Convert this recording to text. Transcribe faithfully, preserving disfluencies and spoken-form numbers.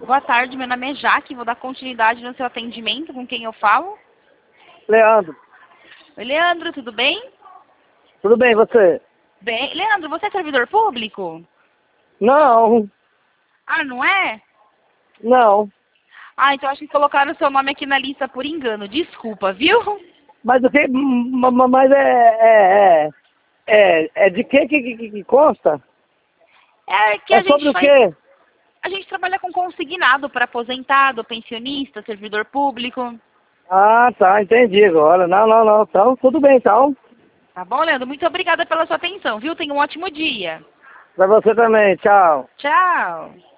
Boa tarde, meu nome é Jaque, vou dar continuidade no seu atendimento, com quem eu falo? Leandro. Oi, Leandro, tudo bem? Tudo bem, você? Bem. Leandro, você é servidor público? Não, Ah, não é? não. Ah, então acho que colocaram o seu nome aqui na lista por engano, desculpa, viu? Mas o que? m- m- Mas é. É, é, é, é de que que, que que consta? É que É a sobre gente o faz... quê? A gente trabalha com consignado para aposentado, pensionista, servidor público. Ah, tá, entendi agora. Não, não, não. Então, tudo bem, então. Tá bom, Leandro? Muito obrigada pela sua atenção, viu? Tenha um ótimo dia. Pra você também, tchau. Tchau.